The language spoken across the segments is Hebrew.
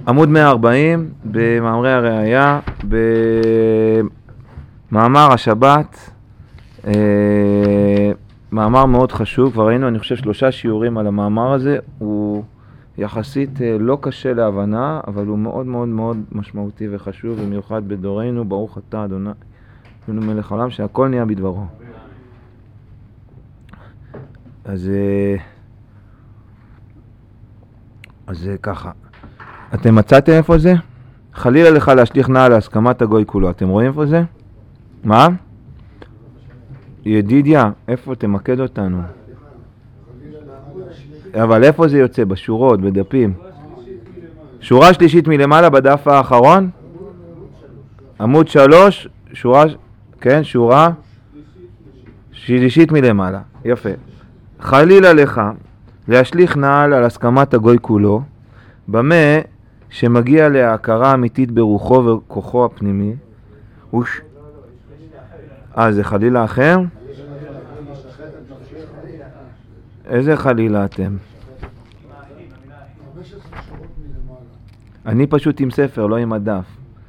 עמוד 140 במאמרי הראייה, במאמר השבת, מאמר מאוד חשוב. כבר ראינו, אני חושב, 3 שיעורים על המאמר הזה. הוא יחסית לא קשה להבנה, אבל הוא מאוד מאוד מאוד משמעותי וחשוב, במיוחד בדורנו. ברוך אתה אדוני אלוהינו מלך העולם, שהכל נהיה בדברו. אז ככה, אתם מצאתם איפה זה? חלילה לך להשליך נעל להסכמת הגוי כולו. אתם רואים איפה זה? מה? ידידיה, איפה? תמקד אותנו. אבל איפה זה יוצא? בשורות, בדפים. שורה שלישית מלמעלה בדף האחרון? עמוד 3, שורה, כן, שורה שלישית מלמעלה. יפה. חלילה לך להשליך נעל על הסכמת הגוי כולו, במה שמגיע להכרה אמיתית ברוחו וכוחו הפנימי. זה חלילה אחר? איזה חלילה אתם? אני פשוט עם ספר, לא עם הדף.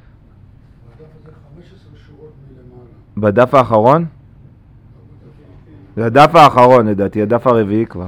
בדף האחרון? זה הדף האחרון, לדעתי, הדף הרביעי כבר.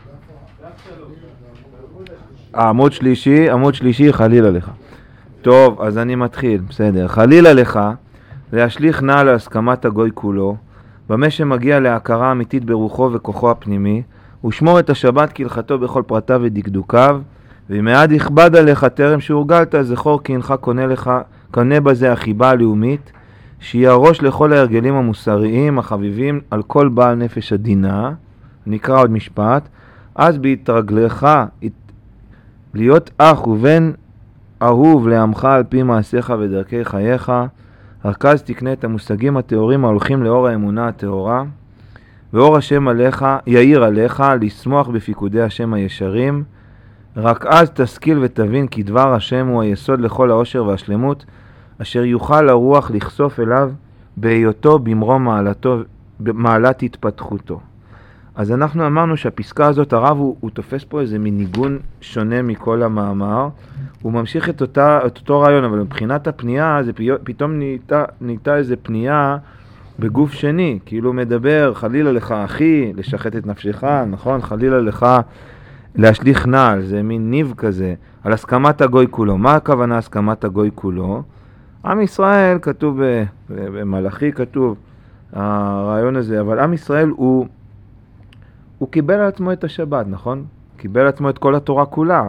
עמוד שלישי, חלילה לך. טוב, אז אני מתחיל, בסדר. חלילה לך להשליך נעל להסכמת הגוי כולו, במה שמגיע להכרה אמיתית ברוחו וכוחו הפנימי, ושמור את השבת כהלכתו בכל פרטיו ודקדוקיו, ומעד יכבד עליך טרם שהורגלת, זכור כי אינך קונה בזה החיבה הלאומית, שהיא הראש לכל ההרגלים המוסריים החביבים על כל בעל נפש עדינה. נקרא עוד משפט. אז בהתרגלך להיות אח ובן אהוב לעמך על פי מעשיך ודרכי חייך, הרכז תקנה את המושגים התיאורים ההולכים לאור האמונה התיאורה, ואור השם עליך, יאיר עליך לשמוח בפיקודי השם הישרים. רק אז תשכיל ותבין כי דבר השם הוא היסוד לכל האושר והשלמות, אשר יוכל הרוח לחשוף אליו בהיותו במרום מעלת התפתחותו. אז אנחנו אמרנו שהפסקה הזאת, הרב הוא תופס פה איזה מניגון שונה מכל המאמר. הוא ממשיך את אותו רעיון, אבל מבחינת הפנייה זה פתאום נהייתה איזה פנייה בגוף שני, כאילו מדבר חלילה לך אחי לשחט את נפשך, נכון? חלילה לך להשליך נעל, זה מין ניב כזה, על הסכמת הגוי כולו. מה הכוונה הסכמת הגוי כולו? עם ישראל כתוב במלאכי, כתוב הרעיון הזה, אבל עם ישראל הוא קיבל על עצמו את השבת, נכון? קיבל על עצמו את כל התורה כולה.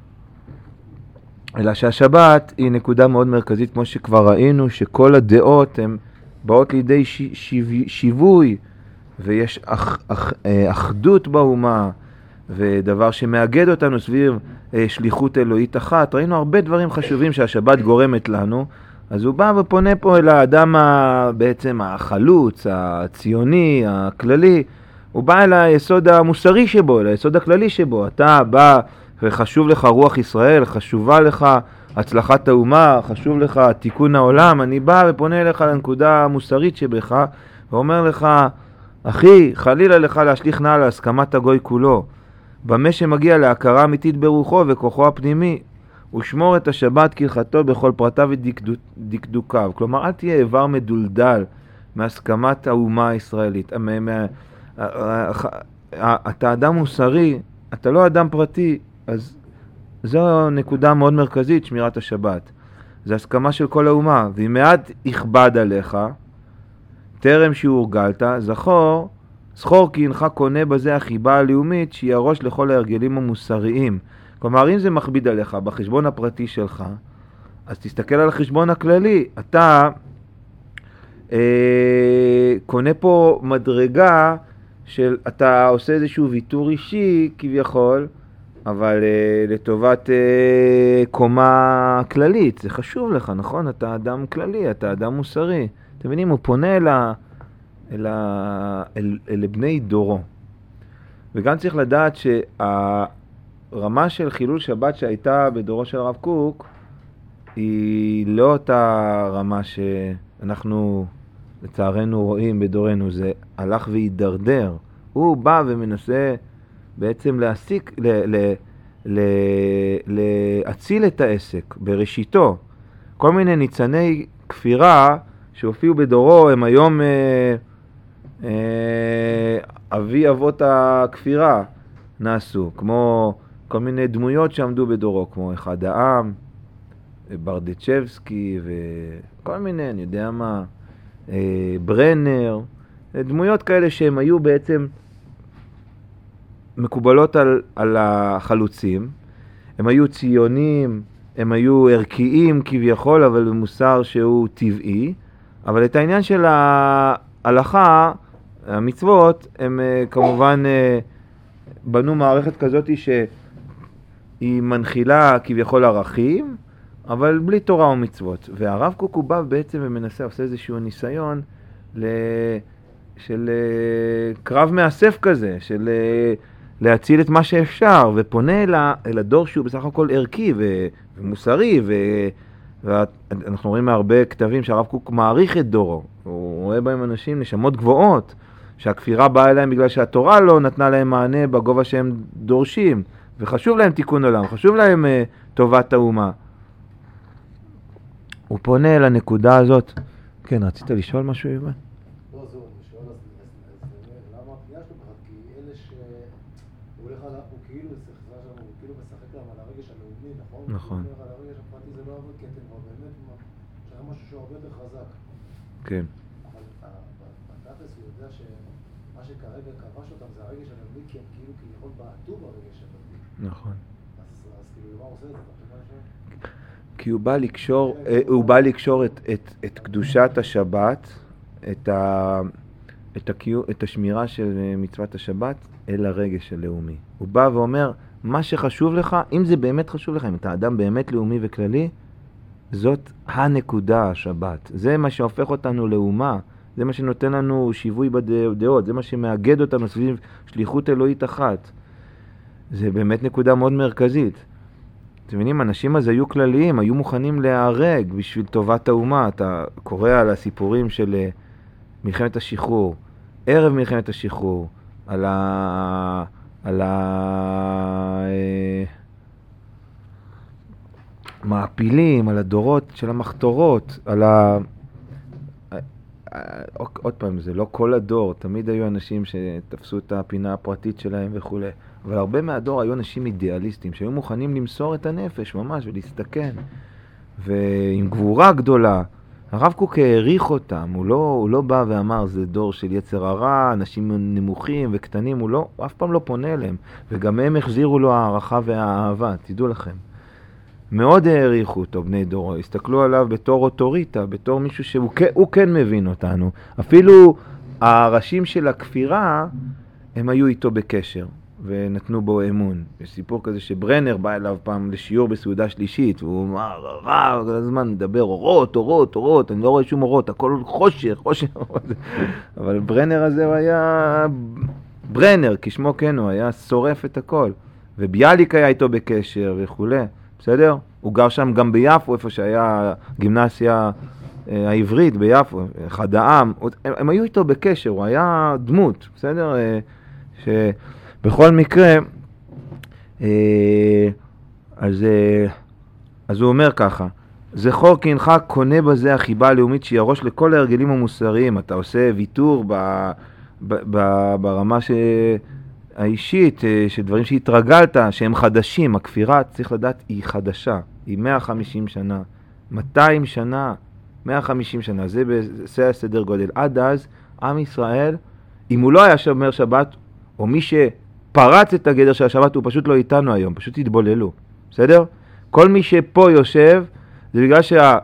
אלא שהשבת היא נקודה מאוד מרכזית, כמו שכבר ראינו, שכל הדעות הן באות לידי שיווי, ויש אחדות באומה, ודבר שמאגד אותנו סביב שליחות אלוהית אחת. ראינו הרבה דברים חשובים שהשבת גורמת לנו, אז הוא בא ופונה פה אל האדם בעצם החלוץ, הציוני, הכללי. הוא בא אל היסוד המוסרי שבו, אל היסוד הכללי שבו. אתה בא וחשוב לך רוח ישראל, חשובה לך הצלחת האומה, חשוב לך תיקון העולם. אני בא ופונה אליך לנקודה המוסרית שבך, ואומר לך, אחי, חלילה לך להשליך נעל להסכמת הגוי כולו, במה שמגיע להכרה אמיתית ברוחו וכוחו הפנימי, ושמור את השבת כהלכתו בכל פרטיו ודקדוקיו. כלומר, אל תהיה איבר מדולדל מהסכמת האומה הישראלית. אתה אדם מוסרי, אתה לא אדם פרטי, אז זו נקודה מאוד מרכזית, שמירת השבת. זה הסכמה של כל האומה, ואם מעט יכבד עליך, טרם שהורגלת, זכור כי אינך קונה בזה החיבה הלאומית, שהיא הראש לכל ההרגלים המוסריים. כלומר, אם זה מכביד עליך בחשבון הפרטי שלך, אז תסתכל על החשבון הכללי. אתה קונה פה מדרגה של, אתה עושה איזשהו ויתור אישי כביכול, אבל לטובת קומה כללית. זה חשוב לך, נכון? אתה אדם כללי, אתה אדם מוסרי. אתם מבינים, הוא פונה אל בני דורו. וגם צריך לדעת שהרמה של חילול שבת שהייתה בדורו של הרב קוק, היא לא אותה רמה שאנחנו לצערנו רואים בדורנו. זה הלך והידרדר. הוא בא ומנסה בעצם להסיק, להציל את העסק בראשיתו. כל מיני ניצני כפירה שהופיעו בדורו הם היום אבי אבות הכפירה נעשו, כמו כל מיני דמויות שעמדו בדורו, כמו אחד העם, ברדיצ'בסקי וכל מיני, אני יודע מה, ברנר, דמויות כאלה שהם היו בעצם מקובלות על החלוצים. הם היו ציונים, הם היו ערכיים כביכול, אבל במוסר שהוא טבעי. אבל את העניין של ההלכה, המצוות, הם כמובן בנו מערכת כזאת שהיא מנחילה כביכול ערכים, אבל בלי תורה ומצוות. והרב קוק הוא בא בעצם ומנסה, עושה איזשהו ניסיון של קרב מאסף כזה, של להציל את מה שאפשר, ופונה אל הדור שהוא בסך הכל ערכי ומוסרי, ואנחנו רואים מהרבה כתבים שהרב קוק מעריך את דורו. הוא רואה בהם אנשים, נשמות גבוהות, שהכפירה באה אליהם בגלל שהתורה לא נתנה להם מענה בגובה שהם דורשים, וחשוב להם תיקון עולם, חשוב להם טובת האומה. הוא פונה אל הנקודה הזאת. כן, רצית לשאול משהו, יובל? לא, זהו, אני שואל, אז למה הפנייה שלו בכלל? כי אלה שהוא הולך עליו, הוא כאילו משחק להם על הרגש הלאומי, נכון? נכון. הוא אומר על הרגש הפרטי זה לא עבוד, כי אתם כבר באמת שהיה משהו שהוא הרבה יותר חזק. כן. אבל בתכלס הוא יודע שמה שכרגע כבש אותם זה הרגש הלאומי, כי הם כאילו כביכול בעטו ברגש הלאומי. נכון. אז כאילו, למה הוא עושה את זה? כי הוא בא לקשור את קדושת השבת, את השמירה של מצוות השבת, אל הרגש הלאומי. הוא בא ואומר, מה שחשוב לך, אם זה באמת חשוב לך, אם אתה אדם באמת לאומי וכללי, זאת הנקודה השבת. זה מה שהופך אותנו לאומה, זה מה שנותן לנו שיווי בדעות, זה מה שמאגד אותנו סביב שליחות אלוהית אחת. זה באמת נקודה מאוד מרכזית. אתם מבינים, אנשים אז היו כלליים, היו מוכנים להיהרג בשביל טובת האומה. אתה קורא על הסיפורים של מלחמת השחרור, ערב מלחמת השחרור, על המעפילים, על הדורות של המחתורות, עוד פעם, זה לא כל הדור, תמיד היו אנשים שתפסו את הפינה הפרטית שלהם וכו'. אבל הרבה מהדור היו אנשים אידיאליסטים שהיו מוכנים למסור את הנפש ממש ולהסתכן. ועם גבורה גדולה, הרב קוק העריך אותם, הוא לא בא ואמר זה דור של יצר הרע, אנשים נמוכים וקטנים, הוא אף פעם לא פונה אליהם. וגם הם החזירו לו הערכה והאהבה, תדעו לכם. מאוד העריכו אותו בני דורו, הסתכלו עליו בתור אוטוריטה, בתור מישהו שהוא כן מבין אותנו. אפילו הראשים של הכפירה, הם היו איתו בקשר ונתנו בו אמון. יש סיפור כזה שברנר בא אליו פעם לשיעור בסעודה שלישית, והוא אמר, רב, כל הזמן מדבר, אורות, אני לא רואה שום אורות, הכל חושך. אבל ברנר הזה הוא היה ברנר, כשמו כן, הוא היה שורף את הכל. וביאליק היה איתו בקשר וכו'. בסדר? הוא גר שם גם ביפו, איפה שהיה גימנסיה העברית ביפו, אחד העם. הם היו איתו בקשר, הוא היה דמות, בסדר? שבכל מקרה, אז הוא אומר ככה, זכור כי אינך קונה בזה החיבה הלאומית שירוש לכל ההרגלים המוסריים. אתה עושה ויתור ברמה האישית, שדברים שהתרגלת, שהם חדשים. הכפירה, צריך לדעת, היא חדשה. היא 150 שנה, 200 שנה, 150 שנה. זה הסדר גודל. עד אז, עם ישראל, אם הוא לא היה שומר שבת, או מי שפרץ את הגדר של השבת, הוא פשוט לא איתנו היום, פשוט התבוללו. בסדר? כל מי שפה יושב, זה בגלל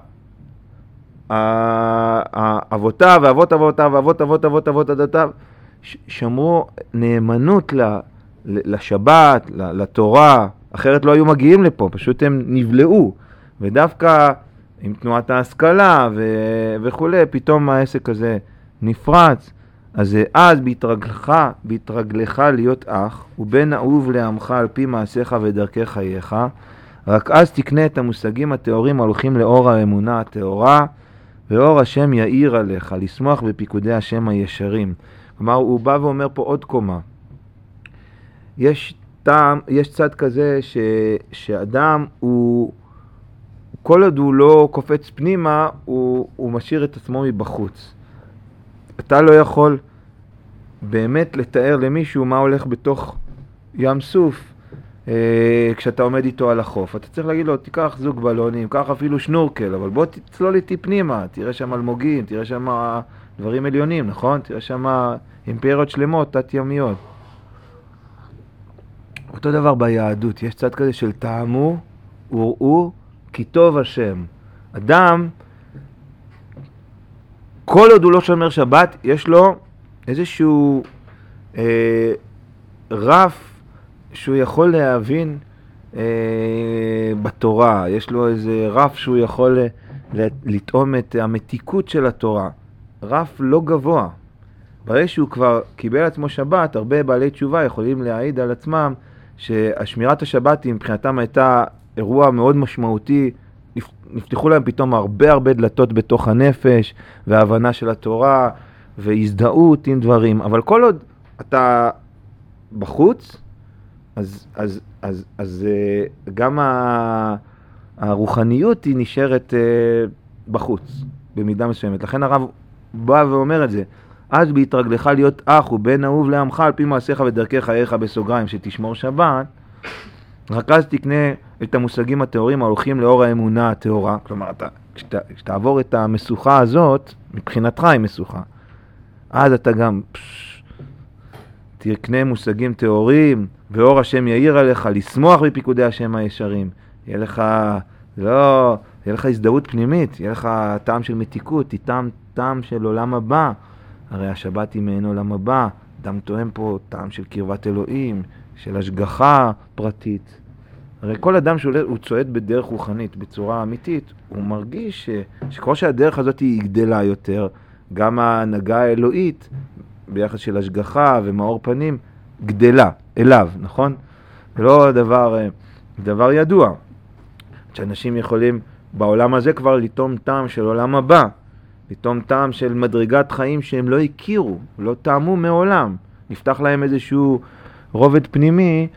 אבותיו ואבות אבותיו ואבות אבות אבות אבות אבותיו שמרו נאמנות לשבת, לתורה, אחרת לא היו מגיעים לפה, פשוט הם נבלעו. ודווקא עם תנועת ההשכלה וכו', פתאום העסק הזה נפרץ. אז בהתרגלך להיות אח, ובן אהוב לעמך על פי מעשיך ודרכי חייך, רק אז תקנה את המושגים התיאורים ההולכים לאור האמונה התיאורה, ואור השם יאיר עליך, לשמוח בפיקודי השם הישרים. כלומר, הוא בא ואומר פה עוד קומה. יש הטעם, יש צד כזה שאדם הוא, כל עוד הוא לא קופץ פנימה, הוא משאיר את עצמו מבחוץ. אתה לא יכול באמת לתאר למישהו מה הולך בתוך ים סוף, כשאתה עומד איתו על החוף. אתה צריך להגיד לו, תיקח זוג בלונים, קח אפילו שנורקל, אבל בוא תצלול איתי פנימה, תראה שם אלמוגים, תראה שם דברים עליונים, נכון? תראה שם אימפריות שלמות, תת-ימיות. אותו דבר ביהדות, יש צד כזה של טעמו, וראו, כי טוב השם. אדם, כל עוד הוא לא שומר שבת, יש לו איזשהו רף שהוא יכול להבין בתורה. יש לו איזה רף שהוא יכול לטעום את המתיקות של התורה. רף לא גבוה. ברגע שהוא כבר קיבל עצמו שבת, הרבה בעלי תשובה יכולים להעיד על עצמם שהשמירת השבת מבחינתם הייתה אירוע מאוד משמעותי. נפתחו להם פתאום הרבה דלתות בתוך הנפש, וההבנה של התורה, והזדהות עם דברים. אבל כל עוד אתה בחוץ, אז גם הרוחניות היא נשארת בחוץ, במידה מסוימת. לכן הרב בא ואומר את זה. אז בהתרגלך להיות אח ובן אהוב לעמך, על פי מעשיך ודרכי חייך בסוגריים, שתשמור שבת, רק אז תקנה את המושגים התיאוריים ההולכים לאור האמונה התיאורה. כלומר, כשתעבור את המשוכה הזאת, מבחינתך היא משוכה. אז אתה גם תקנה מושגים תיאוריים, ואור השם יאיר עליך, לשמוח בפיקודי השם הישרים. יהיה לך הזדהות פנימית, יהיה לך טעם של מתיקות, טעם של עולם הבא. הרי השבת היא מעין עולם הבא, אדם טועם פה טעם של קרבת אלוהים, של השגחה פרטית. הרי כל אדם שהוא צועד בדרך רוחנית, בצורה אמיתית, הוא מרגיש שכל שהדרך הזאת היא גדלה יותר, גם ההנהגה האלוהית, ביחס של השגחה ומאור פנים, גדלה אליו, נכון? ולא דבר ידוע. שאנשים יכולים בעולם הזה כבר לטעום טעם של עולם הבא, לטעום טעם של מדרגת חיים שהם לא הכירו, לא טעמו מעולם. נפתח להם איזשהו רובד פנימי,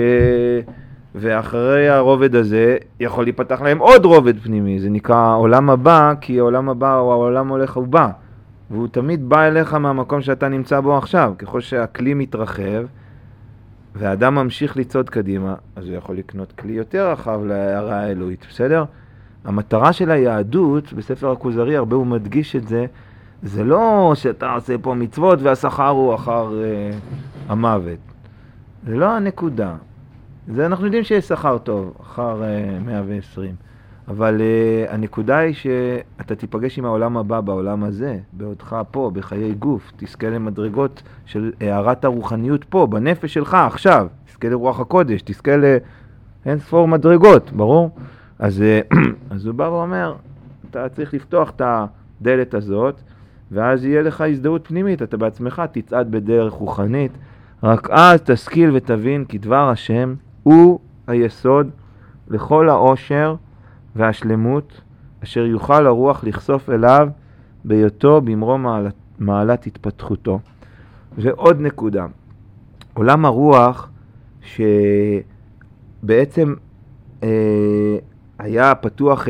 ואחרי הרובד הזה יכול להיפתח להם עוד רובד פנימי. זה נקרא עולם הבא, כי העולם הבא הוא העולם הולך ובא. והוא תמיד בא אליך מהמקום שאתה נמצא בו עכשיו. ככל שהכלי מתרחב, והאדם ממשיך לצעוד קדימה, אז הוא יכול לקנות כלי יותר רחב להערה האלוהית, בסדר? המטרה של היהדות, בספר הכוזרי, הרבה הוא מדגיש את זה, זה לא שאתה עושה פה מצוות והשכר הוא אחר המוות. זה לא הנקודה. זה אנחנו יודעים שיש שכר טוב, אחר 120. אבל הנקודה היא שאתה תיפגש עם העולם הבא בעולם הזה, בעודך פה, בחיי גוף, תזכה למדרגות של הערת הרוחניות פה, בנפש שלך עכשיו, תזכה לרוח הקודש, תזכה לאין ספור מדרגות, ברור? אז הוא בא ואומר, אתה צריך לפתוח את הדלת הזאת, ואז יהיה לך הזדהות פנימית, אתה בעצמך תצעד בדרך רוחנית, רק אז תשכיל ותבין כי דבר השם הוא היסוד לכל העושר והשלמות, אשר יוכל הרוח לחשוף אליו בהיותו במרום מעלת התפתחותו. ועוד נקודה, עולם הרוח שבעצם היה פתוח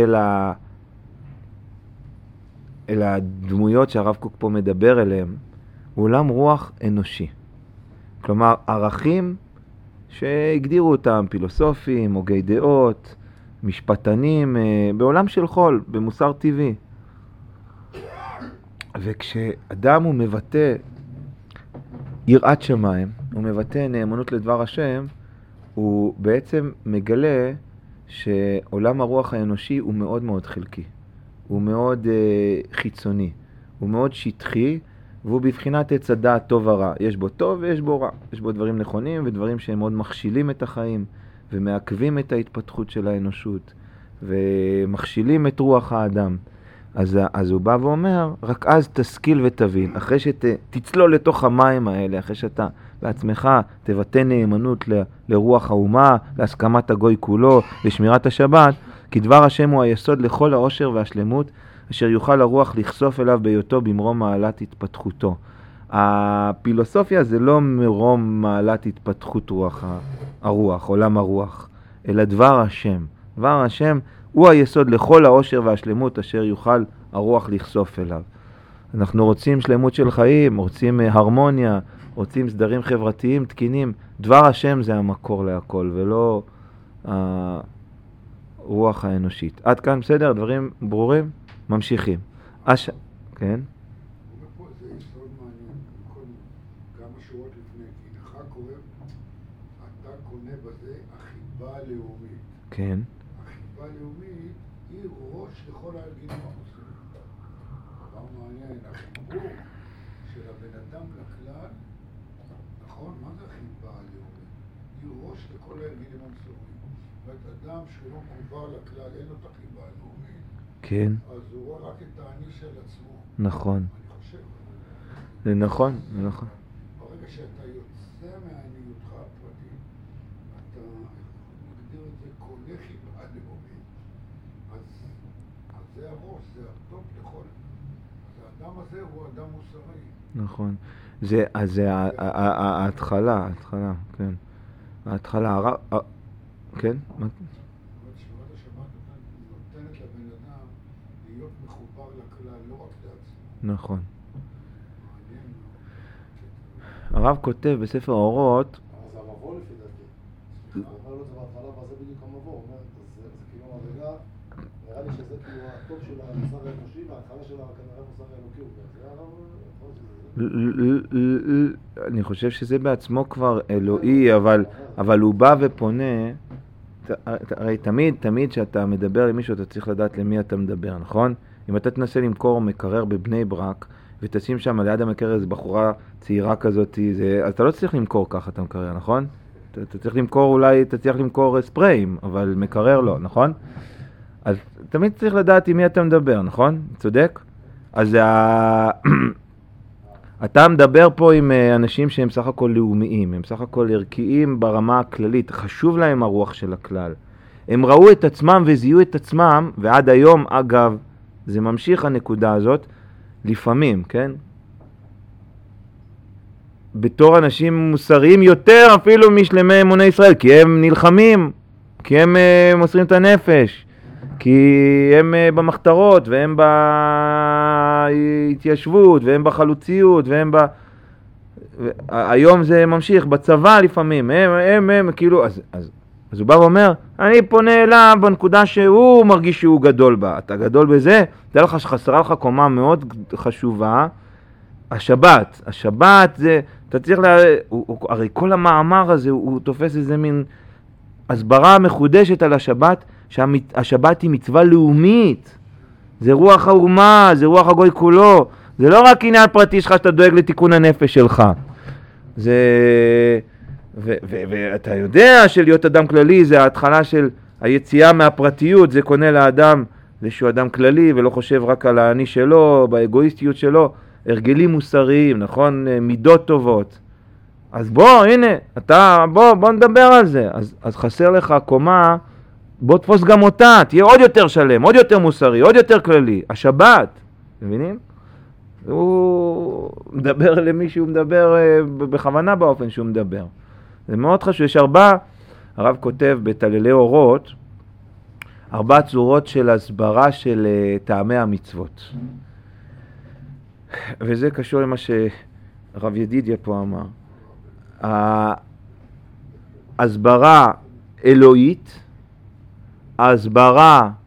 אל הדמויות שהרב קוק פה מדבר אליהם, הוא עולם רוח אנושי. כלומר, ערכים שהגדירו אותם פילוסופים, הוגי דעות, משפטנים, בעולם של חול, במוסר טבעי. וכשאדם הוא מבטא יראת שמיים, הוא מבטא נאמנות לדבר השם, הוא בעצם מגלה שעולם הרוח האנושי הוא מאוד מאוד חלקי. הוא מאוד חיצוני, הוא מאוד שטחי, והוא בבחינת עץ הדעת טוב ורע. יש בו טוב ויש בו רע. יש בו דברים נכונים ודברים שהם מאוד מכשילים את החיים, ומעכבים את ההתפתחות של האנושות, ומכשילים את רוח האדם. אז הוא בא ואומר, רק אז תשכיל ותבין, אחרי שתצלול לתוך המים האלה, אחרי שאתה בעצמך תבטא נאמנות לרוח האומה, להסכמת הגוי כולו, לשמירת השבת, כי דבר השם הוא היסוד לכל העושר והשלמות, אשר יוכל הרוח לחשוף אליו בהיותו במרום מעלת התפתחותו. הפילוסופיה זה לא מרום מעלת התפתחות רוח הרוח, עולם הרוח, אלא דבר השם. דבר השם הוא היסוד לכל העושר והשלמות אשר יוכל הרוח לחשוף אליו. אנחנו רוצים שלמות של חיים, רוצים הרמוניה, רוצים סדרים חברתיים תקינים. דבר השם זה המקור להכל, ולא הרוח האנושית. עד כאן בסדר? דברים ברורים? ממשיכים. כן? פה זה יסוד מעניין, כמה שורות לפני, כי לך קורא, אתה קונה בזה החיבה הלאומית. כן. החיבה הלאומית היא ראש לכל ההרגילים המוסלמים. דבר מעניין, החיבור של הבן אדם לכלל, נכון? מה זה החיבה הלאומית? היא ראש לכל ההרגילים המוסלמים. ואת אדם שהוא לא מחובר לכלל, אין לו את החיבה הלאומית. כן. אז הוא רואה רק את העני של עצמו. נכון. אני חושב. זה נכון, זה נכון. ברגע שאתה יוצא מעניותך הפרטית, אתה מגדיר את זה קונה חיבה לאומית, אז זה הראש, זה הטופ לכל. אז האדם הזה הוא אדם מוסרי. נכון. אז זה ההתחלה, כן. ההתחלה, כן? שמירת השבת נותנת לבן אדם להיות מחובר לכלל, לא רק לעצמו. נכון. מעניין מאוד. הרב כותב בספר האורות, אז זה המבוא לפי דעתי. אבל לא זה בהתחלה, אבל זה בדיוק המבוא. הוא אומר, זה כאילו מדרגה, נראה לי שזה כאילו הטוב של המוסר האנושי, וההתחלה של כנראה המוסר האלוקי. זה הרב, אני חושב שזה בעצמו כבר אלוהי, אבל הוא בא ופונה, הרי תמיד שאתה מדבר למישהו אתה צריך לדעת למי אתה מדבר, נכון? אם אתה תנסה למכור מקרר בבני ברק ותשים שם ליד המקרר איזו בחורה צעירה כזאת, אז אתה לא צריך למכור ככה את המקרר, נכון? אתה צריך למכור, אולי אתה צריך למכור ספריים, אבל מקרר לא, נכון? אז תמיד צריך לדעת עם מי אתה מדבר, נכון? צודק? אז אתה מדבר פה עם אנשים שהם סך הכל לאומיים, הם סך הכל ערכיים ברמה הכללית, חשוב להם הרוח של הכלל. הם ראו את עצמם וזיהו את עצמם, ועד היום, אגב, זה ממשיך הנקודה הזאת, לפעמים, כן? בתור אנשים מוסריים יותר אפילו משלמי אמוני ישראל, כי הם נלחמים, כי הם מוסרים את הנפש, כי הם במחתרות, והם בהתיישבות, והם בחלוציות, והם היום זה ממשיך, בצבא לפעמים, הם כאילו, אז הוא בא ואומר, אני פונה אליו בנקודה שהוא מרגיש שהוא גדול בה. אתה גדול בזה, תדע לך שחסרה לך קומה מאוד חשובה, השבת זה, אתה צריך הרי כל המאמר הזה, הוא תופס איזה מין הסברה מחודשת על השבת, שהשבת היא מצווה לאומית, זה רוח האומה, זה רוח הגוי כולו, זה לא רק עניין פרטי שלך שאתה דואג לתיקון הנפש שלך, זה... ואתה יודע שלהיות אדם כללי זה ההתחלה של היציאה מהפרטיות, זה קונה לאדם, זה שהוא אדם כללי ולא חושב רק על האני שלו, באגואיסטיות שלו, הרגלים מוסריים, נכון? מידות טובות. אז בוא, הנה, בוא נדבר על זה. אז חסר לך קומה, בוא תפוס גם אותה, תהיה עוד יותר שלם, עוד יותר מוסרי, עוד יותר כללי. השבת, מבינים? הוא מדבר למי שהוא מדבר בכוונה באופן שהוא מדבר. זה מאוד חשוב, יש הרב כותב בתללי אורות, 4 צורות של הסברה של טעמי המצוות. וזה קשור למה שרב ידידיה פה אמר. ההסברה אלוהית, ההסברה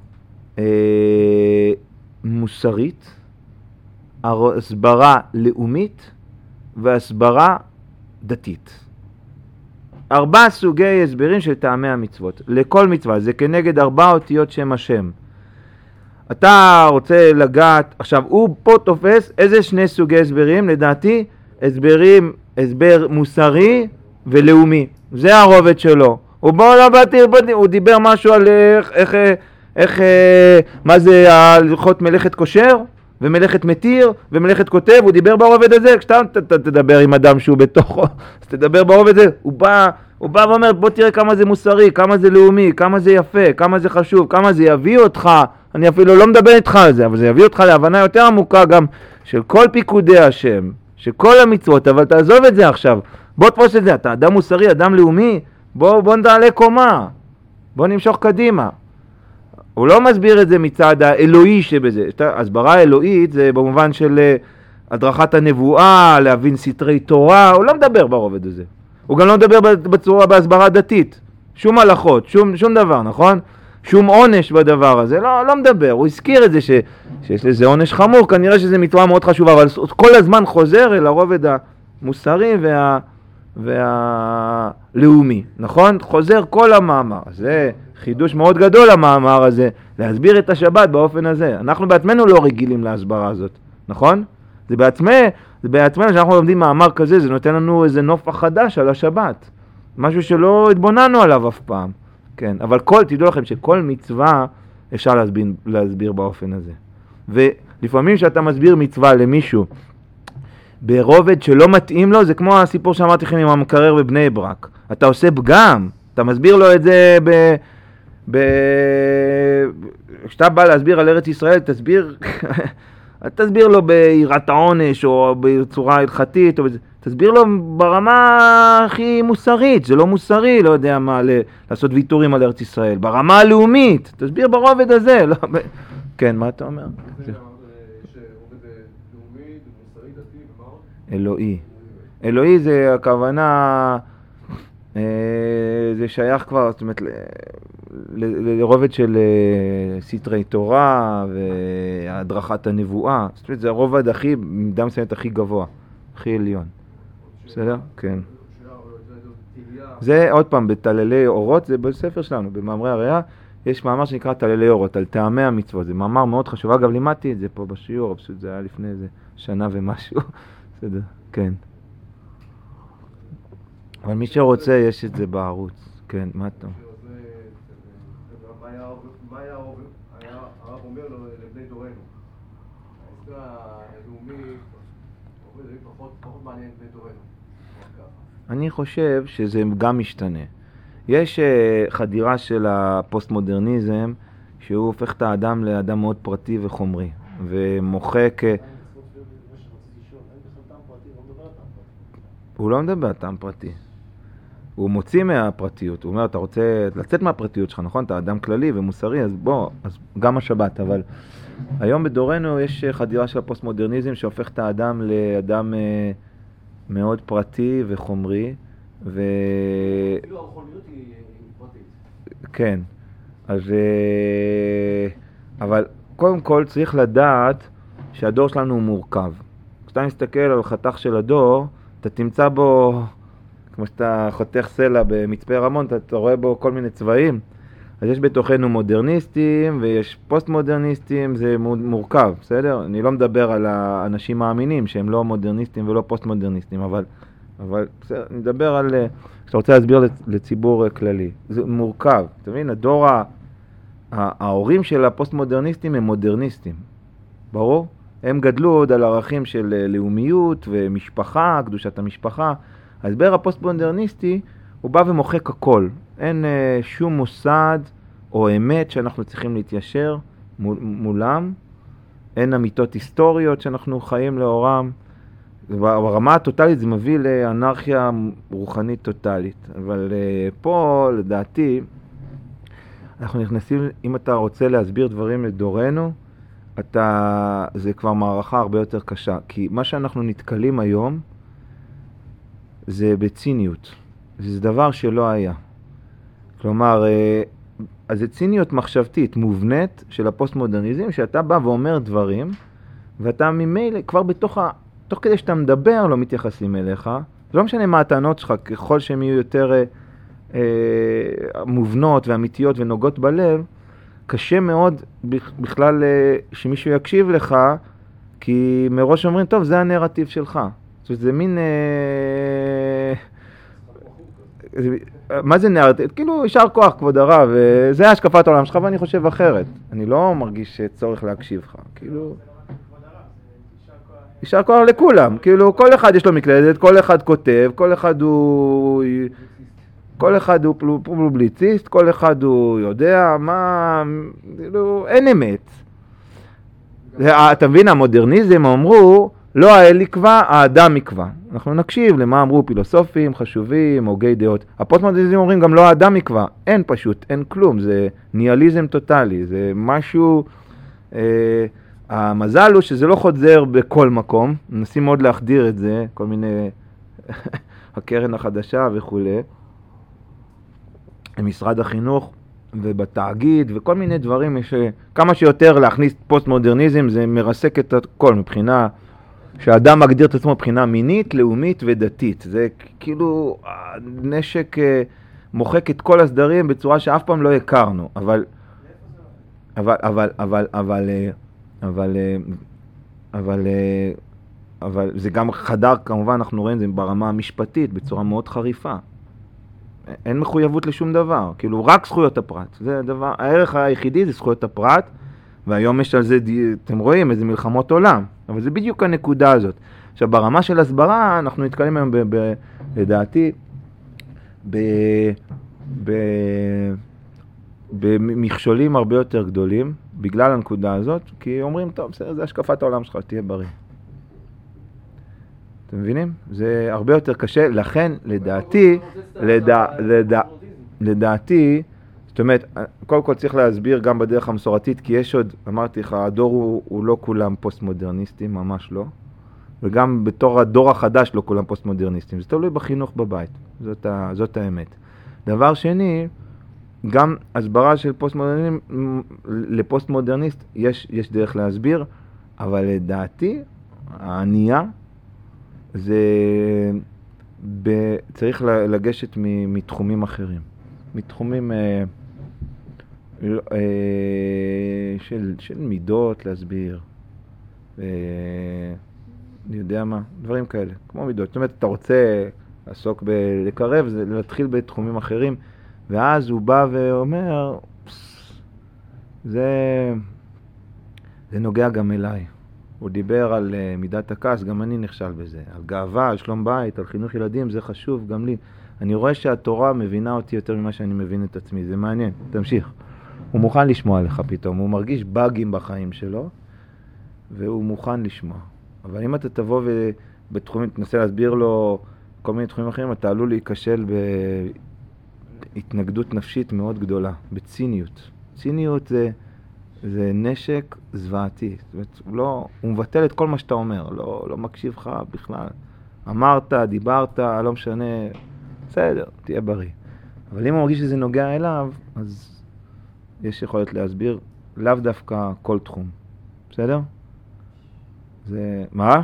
מוסרית, ההסברה לאומית וההסברה דתית. 4 סוגי הסברים של טעמי המצוות. לכל מצווה, זה כנגד 4 אותיות שם השם. אתה רוצה לגעת, עכשיו הוא פה תופס איזה 2 סוגי הסברים, לדעתי הסבר מוסרי ולאומי. זה הרובד שלו. הוא דיבר משהו על מה זה הלכות מלאכת כושר ומלאכת מתיר ומלאכת כותב, הוא דיבר ברובד הזה. כשאתה תדבר עם אדם שהוא בתוכו, אז תדבר ברובד הזה. הוא בא ואומר, בוא תראה כמה זה מוסרי, כמה זה לאומי, כמה זה יפה, כמה זה חשוב, כמה זה יביא אותך, אני אפילו לא מדבר איתך על זה, אבל זה יביא אותך להבנה יותר עמוקה גם של כל פיקודי השם, של כל המצוות, אבל תעזוב את זה עכשיו, בוא תפוס את זה, אתה אדם מוסרי, אדם לאומי, בוא נעלה קומה, בוא נמשוך קדימה. הוא לא מסביר את זה מצד האלוהי שבזה. הסברה האלוהית זה במובן של הדרכת הנבואה, להבין סתרי תורה, הוא לא מדבר ברובד הזה. הוא גם לא מדבר בצורה בהסברה דתית. שום הלכות, שום דבר, נכון? שום עונש בדבר הזה, לא מדבר. הוא הזכיר את זה שיש לזה עונש חמור, כנראה שזה מצווה מאוד חשובה, אבל כל הזמן חוזר אל הרובד המוסרי והלאומי, נכון? חוזר כל המאמר. זה חידוש מאוד גדול המאמר הזה, להסביר את השבת באופן הזה. אנחנו בעצמנו לא רגילים להסברה הזאת, נכון? זה בעצמנו שאנחנו לומדים מאמר כזה, זה נותן לנו איזה נופח חדש על השבת. משהו שלא התבוננו עליו אף פעם. כן, אבל תדעו לכם שכל מצווה אפשר להסביר באופן הזה. ולפעמים שאתה מסביר מצווה למישהו ברובד שלא מתאים לו, זה כמו הסיפור שאמרתי לכם עם המקרר בבני ברק. אתה עושה פגם, אתה מסביר לו את זה כשאתה בא להסביר על ארץ ישראל, תסביר לו ביראת העונש או בצורה הלכתית, תסביר לו ברמה הכי מוסרית, זה לא מוסרי, לא יודע מה, לעשות ויתורים על ארץ ישראל, ברמה הלאומית, תסביר ברובד הזה. לא, כן, מה אתה אומר? אלוהי. אלוהי זה הכוונה, זה שייך כבר, זאת אומרת, לרובד של סתרי תורה והדרכת הנבואה. זאת אומרת, זה הרובד הכי, מידה מסוימת הכי גבוה, הכי עליון. בסדר? כן. זה עוד פעם, בתללי אורות, זה בספר שלנו, במאמרי הריאה, יש מאמר שנקרא תללי אורות, על טעמי המצוות. זה מאמר מאוד חשוב. אגב, לימדתי את זה פה בשיעור, פשוט זה היה לפני איזה שנה ומשהו. בסדר? כן. אבל מי שרוצה, יש את זה בערוץ. כן, מה אתה? מה היה הרב אומר לו לבני דורנו? ההסבר הלאומי זה פחות מעניין בני דורנו. אני חושב שזה גם משתנה. יש חדירה של הפוסט-מודרניזם שהוא הופך את האדם לאדם מאוד פרטי וחומרי ומוחק... הוא לא מדבר על טעם פרטי. הוא מוציא מהפרטיות, הוא אומר, אתה רוצה לצאת מהפרטיות שלך, נכון? אתה אדם כללי ומוסרי, אז בוא, אז גם השבת, אבל היום בדורנו יש חדירה של הפוסט-מודרניזם שהופך את האדם לאדם מאוד פרטי וחומרי, כאילו הרוחניות היא פרטית. כן, אז... אבל קודם כל צריך לדעת שהדור שלנו הוא מורכב. כשאתה מסתכל על חתך של הדור, אתה תמצא בו... כמו שאתה חותך סלע במצפה רמון, אתה רואה בו כל מיני צבעים. אז יש בתוכנו מודרניסטים ויש פוסט-מודרניסטים, זה מורכב, בסדר? אני לא מדבר על האנשים מאמינים שהם לא מודרניסטים ולא פוסט-מודרניסטים, אבל בסדר, אני מדבר על, שאתה רוצה להסביר לציבור כללי. זה מורכב, אתה מבין? ההורים של הפוסט-מודרניסטים הם מודרניסטים, ברור? הם גדלו עוד על ערכים של לאומיות ומשפחה, קדושת המשפחה. ההסבר הפוסט-מודרניסטי הוא בא ומוחק הכל. אין שום מוסד או אמת שאנחנו צריכים להתיישר מולם. אין אמיתות היסטוריות שאנחנו חיים לאורם. ברמה הטוטלית זה מביא לאנרכיה רוחנית טוטלית. אבל פה לדעתי אנחנו נכנסים, אם אתה רוצה להסביר דברים לדורנו, זה כבר מערכה הרבה יותר קשה. כי מה שאנחנו נתקלים היום זה בציניות. זה דבר שלא היה. כלומר, אז זה ציניות מחשבתית, מובנית של הפוסט-מודרניזם, שאתה בא ואומר דברים, ואתה ממילא, כבר תוך כדי שאתה מדבר, לא מתייחסים אליך. זה לא משנה מה הטענות שלך, ככל שהן יהיו יותר מובנות ואמיתיות ונוגעות בלב, קשה מאוד בכלל שמישהו יקשיב לך, כי מראש אומרים, טוב, זה הנרטיב שלך. זאת אומרת, זה מין... מה זה נרטיב? כאילו, יישר כוח, כבוד הרב, זה השקפת העולם שלך, ואני חושב אחרת. אני לא מרגיש צורך להקשיב לך. כאילו... יישר כוח לכולם. כאילו, כל אחד יש לו מקלדת, כל אחד כותב, כל אחד הוא פובליציסט, כל אחד הוא יודע מה... כאילו, אין אמת. אתה מבין, המודרניזם אמרו... לא האל יקבע, האדם יקבע. אנחנו נקשיב למה אמרו פילוסופים חשובים, הוגי דעות. הפוסט-מודרניסטים אומרים גם לא האדם יקבע, אין פשוט, אין כלום, זה ניהליזם טוטלי, זה משהו, המזל הוא שזה לא חוזר בכל מקום, מנסים מאוד להחדיר את זה, כל מיני, הקרן החדשה וכו', משרד החינוך ובתאגיד וכל מיני דברים, כמה שיותר להכניס פוסט-מודרניזם זה מרסק את הכל מבחינה, שהאדם מגדיר את עצמו מבחינה מינית, לאומית ודתית. זה כאילו, הנשק מוחק את כל הסדרים בצורה שאף פעם לא הכרנו, אבל זה גם חדר, כמובן אנחנו רואים זה ברמה המשפטית בצורה מאוד חריפה. אין מחויבות לשום דבר, כאילו רק זכויות הפרט. זה הדבר, הערך היחידי זה זכויות הפרט, והיום יש על זה, אתם רואים, איזה מלחמות עולם. אבל זה בדיוק הנקודה הזאת. עכשיו, ברמה של הסברה, אנחנו נתקלים היום, לדעתי, במכשולים הרבה יותר גדולים, בגלל הנקודה הזאת, כי אומרים, טוב, זה השקפת העולם שלך, תהיה בריא. אתם מבינים? זה הרבה יותר קשה, לכן, לדעתי, זאת אומרת, קודם כל צריך להסביר גם בדרך המסורתית, כי יש עוד, אמרתי לך, הדור הוא לא כולם פוסט-מודרניסטים, ממש לא. וגם בתור הדור החדש לא כולם פוסט-מודרניסטים. זה תלוי בחינוך בבית, זאת האמת. דבר שני, גם הסברה של לפוסט-מודרניסט, יש דרך להסביר, אבל לדעתי, הענייה, זה צריך לגשת מתחומים אחרים. מתחומים של מידות להסביר, אני יודע מה, דברים כאלה, כמו מידות. זאת אומרת, אתה רוצה לעסוק לקרב, זה להתחיל בתחומים אחרים, ואז הוא בא ואומר, זה נוגע גם אליי. הוא דיבר על מידת הכעס, גם אני נכשל בזה. על גאווה, על שלום בית, על חינוך ילדים, זה חשוב גם לי. אני רואה שהתורה מבינה אותי יותר ממה שאני מבין את עצמי, זה מעניין, תמשיך. הוא מוכן לשמוע לך פתאום, הוא מרגיש באגים בחיים שלו, והוא מוכן לשמוע. אבל אם אתה תבוא ובתחומים, תנסה להסביר לו כל מיני תחומים אחרים, אתה עלול להיכשל בהתנגדות נפשית מאוד גדולה, בציניות. ציניות זה נשק זוועתי, זאת אומרת, הוא מבטל את כל מה שאתה אומר, לא מקשיב לך בכלל. אמרת, דיברת, לא משנה, בסדר, תהיה בריא. אבל אם הוא מרגיש שזה נוגע אליו, אז יש יכולת להסביר לאו דווקא כל תחום. בסדר? זה, מה?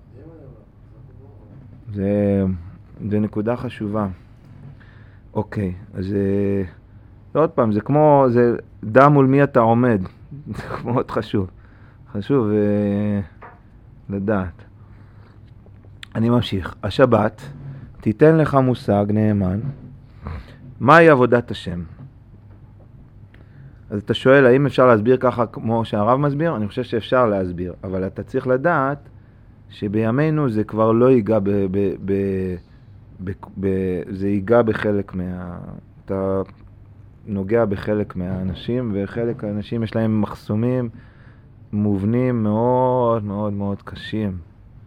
זה נקודה חשובה. אוקיי, אז עוד פעם, זה כמו, זה דם מול מי אתה עומד. זה מאוד חשוב. חשוב לדעת. אני ממשיך. השבת תיתן לך מושג נאמן, מהי עבודת השם? אז אתה שואל, האם אפשר להסביר ככה כמו שהרב מסביר? אני חושב שאפשר להסביר, אבל אתה צריך לדעת שבימינו זה כבר לא ייגע זה ייגע בחלק אתה נוגע בחלק מהאנשים, וחלק האנשים יש להם מחסומים מובנים מאוד מאוד מאוד קשים.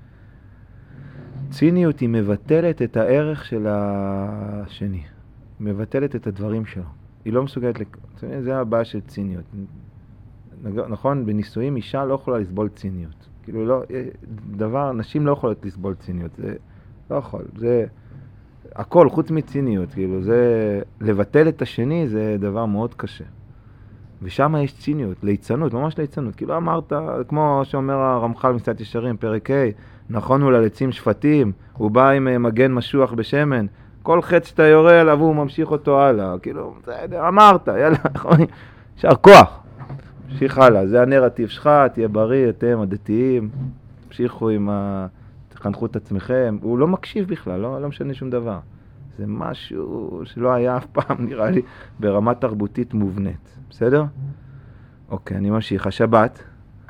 ציניות היא מבטלת את הערך של השני, היא מבטלת את הדברים שלו. היא לא מסוגלת, זה הבעיה של ציניות. נכון, בנישואים אישה לא יכולה לסבול ציניות. כאילו לא, נשים לא יכולות לסבול ציניות, זה לא יכול, זה הכל חוץ מציניות, כאילו זה, לבטל את השני זה דבר מאוד קשה. ושם יש ציניות, ליצנות, ממש ליצנות. כאילו אמרת, כמו שאומר הרמח"ל מסילת ישרים, פרק ה', נכון הוא ללצים שפטים, הוא בא עם מגן משוח בשמן, כל חץ שאתה יורה עליו הוא ממשיך אותו הלאה. כאילו, אמרת, יאללה, שער כוח. תמשיך הלאה, זה הנרטיב שלך, תהיה בריא, אתם הדתיים, תמשיכו תחנכו את עצמכם. הוא לא מקשיב בכלל, לא משנה שום דבר. זה משהו שלא היה אף פעם, נראה לי, ברמה תרבותית מובנית. בסדר? אוקיי, אני ממשיך. השבת.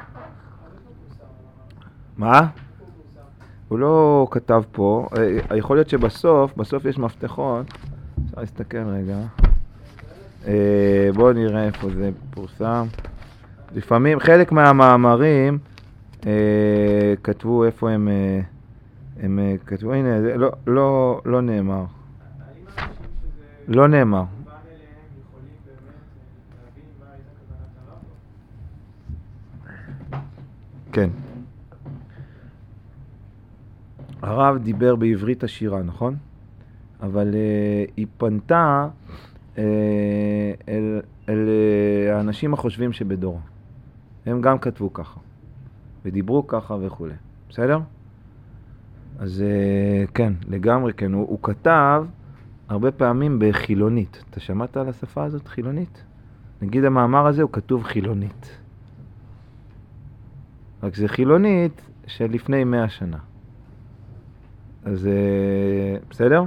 מה? הוא לא כתב פה. יכול להיות שבסוף יש מפתחות. אפשר להסתכל רגע. בואו נראה איפה זה פורסם. לפעמים חלק מהמאמרים כתבו איפה הם כתבו, הנה, זה לא נאמר. לא נאמר. כן. הרב דיבר בעברית עשירה, נכון? אבל היא פנתה אל האנשים החושבים שבדור. הם גם כתבו ככה, ודיברו ככה וכו'. בסדר? אז כן, לגמרי כן. הוא כתב הרבה פעמים בחילונית. אתה שמעת על השפה הזאת, חילונית? נגיד המאמר הזה הוא כתוב חילונית. רק זה חילונית של לפני 100 שנה. אז בסדר?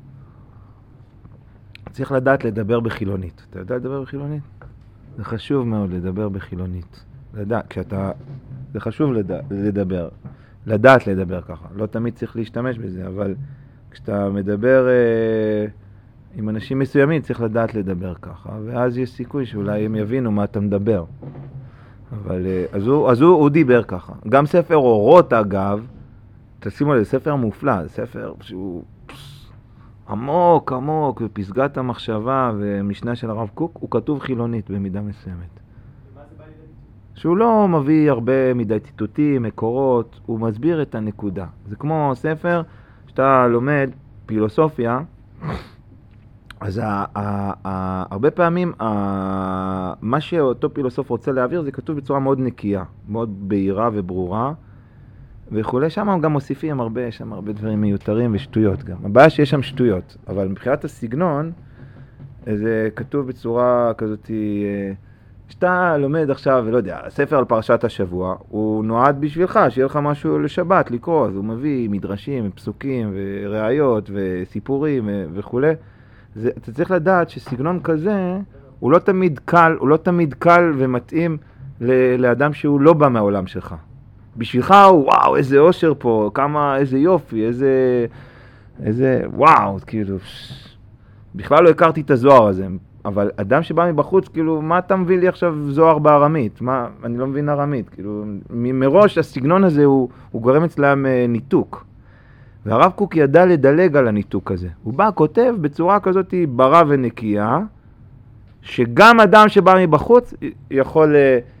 צריך לדעת לדבר בחילונית. אתה יודע לדבר בחילונית? זה חשוב מאוד לדבר בחילונית. זה חשוב לדבר. לדעת לדבר ככה. לא תמיד צריך להשתמש בזה, אבל כשאתה מדבר עם אנשים מסוימים צריך לדעת לדבר ככה, ואז יש סיכוי שאולי הם יבינו מה אתה מדבר. אבל אז הוא דיבר ככה. גם ספר אורות אגב, תשימו לזה, ספר מופלא, ספר שהוא עמוק עמוק בפסגת המחשבה ומשנה של הרב קוק, הוא כתוב חילונית במידה מסוימת. ומה זה בא לידי ביטוי? שהוא לא מביא הרבה מדי ציטוטים, מקורות, הוא מסביר את הנקודה. זה כמו ספר שאתה לומד פילוסופיה, אז הרבה פעמים מה שאותו פילוסוף רוצה להעביר זה כתוב בצורה מאוד נקייה, מאוד בהירה וברורה וכולי. שם הם גם מוסיפים הרבה, יש שם הרבה דברים מיותרים ושטויות גם. הבעיה שיש שם שטויות, אבל מבחינת הסגנון זה כתוב בצורה כזאת, שאתה לומד עכשיו, לא יודע, ספר על פרשת השבוע, הוא נועד בשבילך, שיהיה לך משהו לשבת לקרוא, אז הוא מביא מדרשים, פסוקים וראיות וסיפורים וכולי. אתה צריך לדעת שסגנון כזה הוא לא תמיד קל ומתאים לאדם שהוא לא בא מהעולם שלך. בשבילך הוא וואו, איזה אושר פה, איזה יופי, איזה וואו, כאילו בכלל לא הכרתי את הזוהר הזה. אבל אדם שבא מבחוץ, כאילו, מה אתה מביא לי עכשיו זוהר בארמית? אני לא מבין ארמית, כאילו, מראש הסגנון הזה הוא גורם אצלם ניתוק. והרב קוק ידע לדלג על הניתוק הזה. הוא בא, כותב בצורה כזאת ברא ונקייה, שגם אדם שבא מבחוץ יכול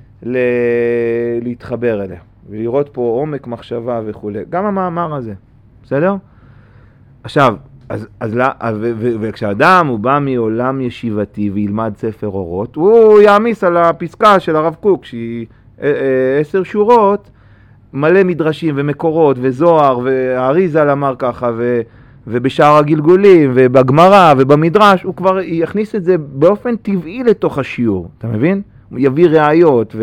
להתחבר אליה, ולראות פה עומק מחשבה וכו'. גם המאמר הזה, בסדר? עכשיו, וכשאדם הוא בא מעולם ישיבתי וילמד ספר אורות, הוא יעמיס על הפסקה של הרב קוק, שהיא 10 שורות, מלא מדרשים ומקורות וזוהר, והאריזל אמר ככה, ובשאר הגלגולים ובגמרא ובמדרש, הוא כבר יכניס את זה באופן טבעי לתוך השיעור, אתה מבין? הוא יביא ראיות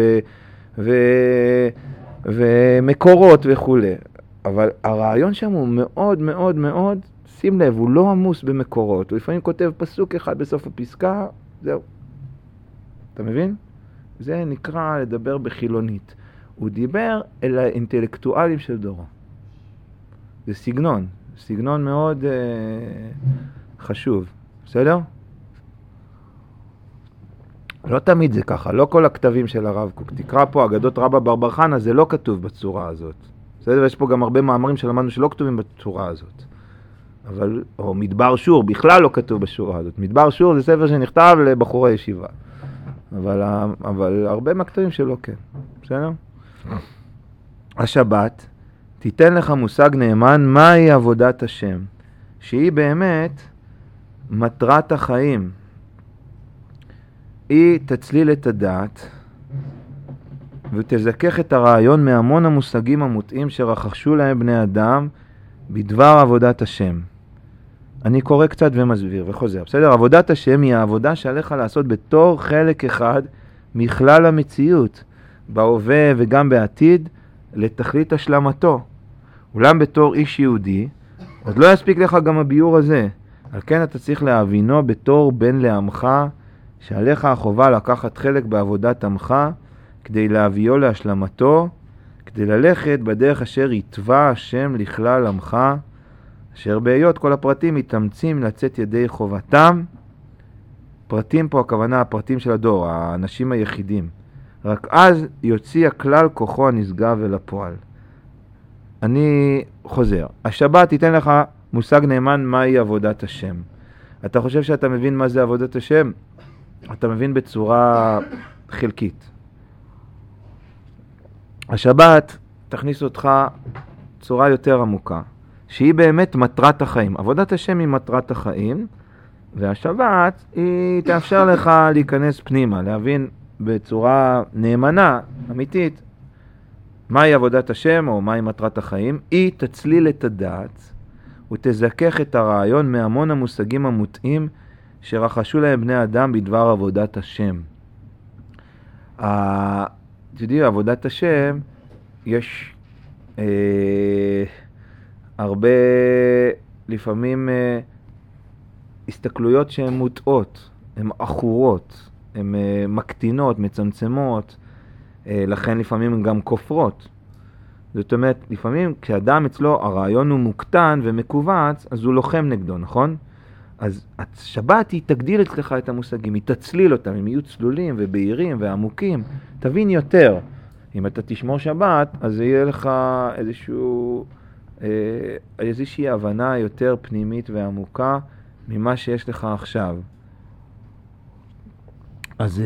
ומקורות וכו'. אבל הרעיון שם הוא מאוד מאוד מאוד, שים לב, הוא לא עמוס במקורות, הוא לפעמים כותב פסוק אחד בסוף הפסקה, זהו. אתה מבין? זה נקרא לדבר בחילונית. הוא דיבר אל האינטלקטואלים של דורו. זה סגנון מאוד חשוב. בסדר? לא תמיד זה ככה, לא כל הכתבים של הרב קוק. תקרא פה אגדות רבא בר בר חנא, זה לא כתוב בצורה הזאת. בסדר? ויש פה גם הרבה מאמרים שלמדנו שלא כתובים בצורה הזאת. או מדבר שור, בכלל לא כתוב בשורה הזאת. מדבר שור זה ספר שנכתב לבחורי ישיבה. אבל הרבה מהכתבים שלא כן. בסדר? השבת תיתן לך מושג נאמן מהי עבודת השם, שהיא באמת מטרת החיים. היא תצליל את הדעת ותזכך את הרעיון מהמון המושגים המוטעים שרחשו להם בני אדם בדבר עבודת השם. אני קורא קצת ומסביר וחוזר. בסדר? עבודת השם היא העבודה שעליך לעשות בתור חלק אחד מכלל המציאות, בהווה וגם בעתיד, לתכלית השלמתו. אולם בתור איש יהודי, עוד לא יספיק לך גם הביור הזה. על כן אתה צריך להבינו בתור בן לעמך, שעליך החובה לקחת חלק בעבודת עמך, כדי להביאו להשלמתו, כדי ללכת בדרך אשר יתבע השם לכלל עמך, אשר בהיות כל הפרטים מתאמצים לצאת ידי חובתם. פרטים פה הכוונה הפרטים של הדור, האנשים היחידים. רק אז יוציא הכלל כוחו הנשגב אל הפועל. אני חוזר. השבת תיתן לך מושג נאמן מהי עבודת השם. אתה חושב שאתה מבין מה זה עבודת השם? אתה מבין בצורה חלקית. השבת תכניס אותך צורה יותר עמוקה, שהיא באמת מטרת החיים. עבודת השם היא מטרת החיים, והשבת היא תאפשר לך להיכנס פנימה, להבין בצורה נאמנה, אמיתית, מהי עבודת השם או מהי מטרת החיים. היא תצליל את הדעת ותזכך את הרעיון מהמון המושגים המוטעים שרחשו להם בני אדם בדבר עבודת השם. תדעי, עבודת השם יש הרבה לפעמים הסתכלויות שהן מוטעות, הן אחורות, הן מקטינות, מצמצמות, לכן לפעמים הן גם כופרות. זאת אומרת, לפעמים כשאדם אצלו הרעיון הוא מוקטן ומקובץ, אז הוא לוחם נגדו, נכון? אז השבת היא תגדיל אצלך את המושגים, היא תצליל אותם, הם יהיו צלולים ובהירים ועמוקים, תבין יותר. אם אתה תשמור שבת, אז יהיה לך איזושהי הבנה יותר פנימית ועמוקה ממה שיש לך עכשיו. אז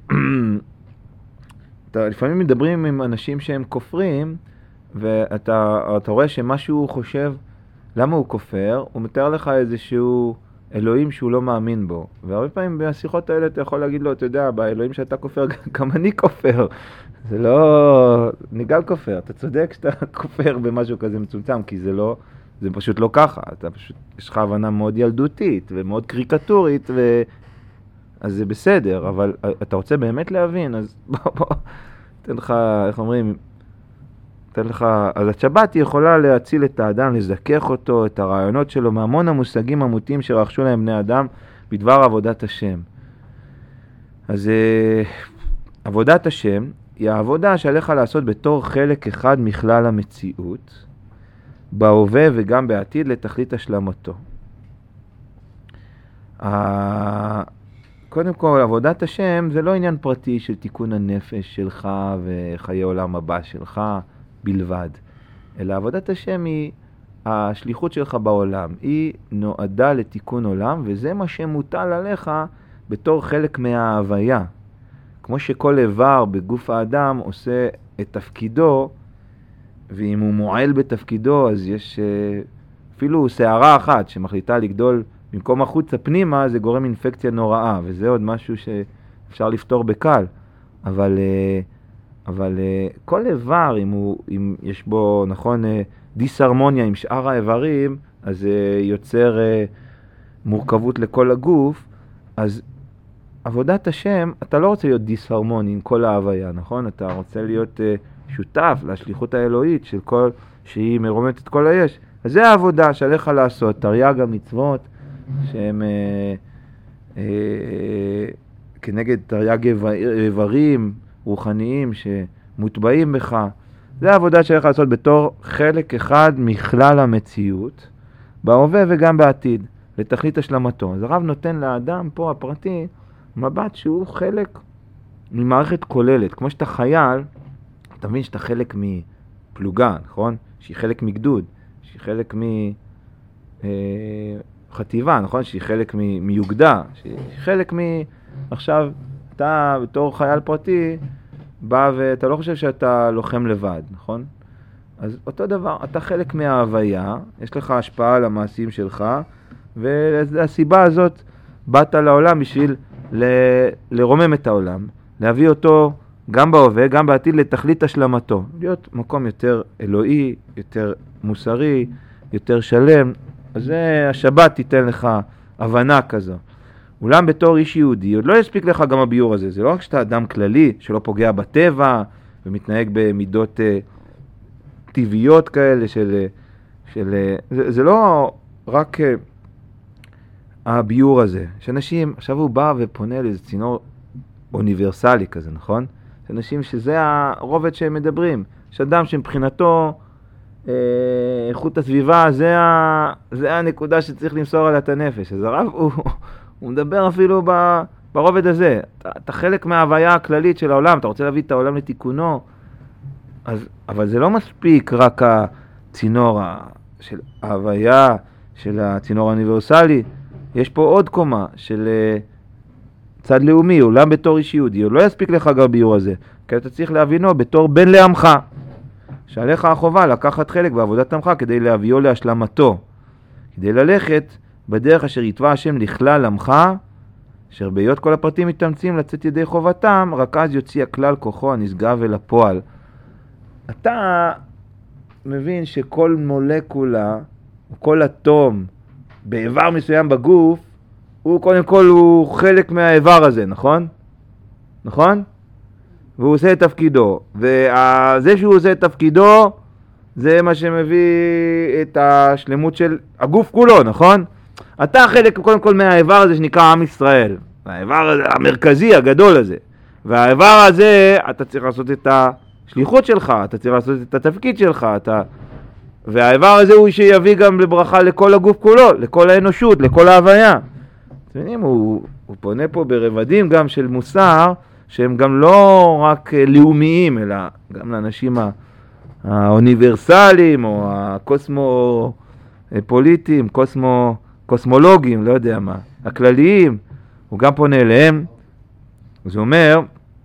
לפעמים מדברים עם אנשים שהם כופרים, ואתה רואה שמשהו הוא חושב, למה הוא כופר? הוא מתאר לך איזשהו אלוהים שהוא לא מאמין בו. והרבה פעמים בשיחות האלה אתה יכול להגיד לו, אתה יודע, באלוהים שאתה כופר, גם אני כופר. זה לא... אני גם כופר. אתה צודק שאתה כופר במשהו כזה מצומצם, כי זה פשוט לא ככה. אתה פשוט, יש לך הבנה מאוד ילדותית ומאוד קריקטורית, אז זה בסדר, אבל אתה רוצה באמת להבין, אז בוא, תן לך, איך אומרים, אז השבת היא יכולה להציל את האדם, לזכך אותו, את הרעיונות שלו, מהמון המושגים המוטים שרחשו להם בני אדם בדבר עבודת השם. אז עבודת השם היא העבודה שעליך לעשות בתור חלק אחד מכלל המציאות, בהווה וגם בעתיד לתכלית השלמתו. קודם כל, עבודת השם זה לא עניין פרטי של תיקון הנפש שלך וחיי עולם הבא שלך בלבד, אלא עבודת השם היא השליחות שלך בעולם, היא נועדה לתיקון עולם, וזה מה שמוטל עליך בתור חלק מההוויה. כמו שכל איבר בגוף האדם עושה את תפקידו, ואם הוא מועל בתפקידו, אז יש אפילו שערה אחת שמחליטה לגדול במקום החוצה פנימה, זה גורם אינפקציה נוראה, וזה עוד משהו שאפשר לפתור בקל. אבל כל איבר, אם יש בו, נכון, דיסהרמוניה עם שאר האיברים, אז זה יוצר מורכבות לכל הגוף. אז עבודת השם, אתה לא רוצה להיות דיסהרמוני עם כל ההוויה, נכון? אתה רוצה להיות שותף לשליחות האלוהית של כל, שהיא מרוממת את כל היש. אז זה העבודה שעליך לעשות, תרי"ג המצוות, שהם כנגד תרי"ג איברים רוחניים שמוטבעים בך. זה העבודה שעליך לעשות בתור חלק אחד מכלל המציאות, בהווה וגם בעתיד, לתכלית השלמתו. אז הרב נותן לאדם פה הפרטי מבט שהוא חלק ממערכת כוללת. כמו שאתה חייל, אתה מבין שאתה חלק מפלוגה, נכון? שהיא חלק מגדוד, שהיא חלק מחטיבה, נכון? שהיא חלק מיוגדה, שהיא חלק עכשיו אתה בתור חייל פרטי בא ואתה לא חושב שאתה לוחם לבד, נכון? אז אותו דבר, אתה חלק מההוויה, יש לך השפעה על המעשים שלך, והסיבה הזאת באת לעולם בשביל לרומם את העולם, להביא אותו גם בהווה, גם בעתיד לתכלית השלמתו, להיות מקום יותר אלוהי, יותר מוסרי, יותר שלם. אז זה השבת תיתן לך הבנה כזו. אולם בתור איש יהודי, עוד לא יספיק לך גם הביור הזה. זה לא רק שאתה אדם כללי, שלא פוגע בטבע, ומתנהג במידות טבעיות כאלה זה לא רק הביור הזה. שאנשים, עכשיו הוא בא ופונה לאיזה צינור אוניברסלי כזה, נכון? שאנשים שזה הרובד שהם מדברים. יש אדם שמבחינתו איכות הסביבה, זה הנקודה שצריך למסור עליה את הנפש. אז הרב הוא מדבר אפילו ברובד הזה. אתה חלק מההוויה הכללית של העולם, אתה רוצה להביא את העולם לתיקונו, אבל זה לא מספיק רק הצינור של ההוויה, של הצינור האוניברסלי. יש פה עוד קומה של צד לאומי, עולם בתור איש יהודי. הוא לא יספיק לך גם ביור הזה, כי אתה צריך להבינו בתור בן לעמך. שעליך החובה לקחת חלק בעבודת עמך כדי להביאו להשלמתו, כדי ללכת בדרך אשר יתבע השם לכלל עמך, אשר בהיות כל הפרטים מתאמצים לצאת ידי חובתם, רק אז יוציא הכלל כוחו הנשגב אל הפועל. אתה מבין שכל מולקולה, כל אטום באיבר מסוים בגוף, הוא קודם כל הוא חלק מהאיבר הזה, נכון? נכון? והוא עושה את תפקידו, וזה שהוא עושה את תפקידו, זה מה שמביא את השלמות של הגוף כולו, נכון? אתה חלק קודם כל מהאיבר הזה שנקרא עם ישראל, האיבר המרכזי הגדול הזה, והאיבר הזה אתה צריך לעשות את השליחות שלך, אתה צריך לעשות את התפקיד שלך, והאיבר הזה הוא שיביא גם לברכה לכל הגוף כולו, לכל האנושות, לכל ההוויה. אתם יודעים, הוא פונה פה ברבדים גם של מוסר, שהם גם לא רק לאומיים, אלא גם לאנשים האוניברסליים, או הקוסמופוליטיים, קוסמולוגים, לא יודע מה, הכלליים, הוא גם פונה אליהם. זה אומר,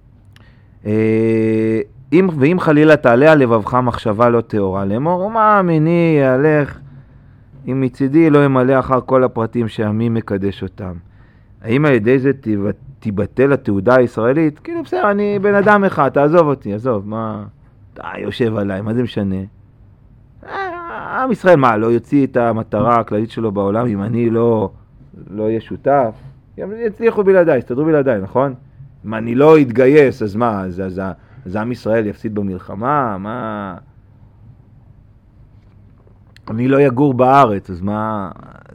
ואם חלילה תעלה על לבבך מחשבה לא טהורה, לאמור, ומה מיני יהלך, אם מצידי לא ימלא אחר כל הפרטים שעמי מקדש אותם. האם על ידי זה תיבטל התעודה הישראלית? כאילו בסדר, אני בן אדם אחד, תעזוב אותי, עזוב, מה, אתה יושב עליי, מה זה משנה? עם ישראל, מה, לא יוציא את המטרה הכללית שלו בעולם, אם אני לא אהיה שותף? יצליחו בלעדיי, יסתדרו בלעדיי, נכון? אם אני לא אתגייס, אז מה, אז עם ישראל יפסיד במלחמה? מה? אני לא יגור בארץ, אז מה,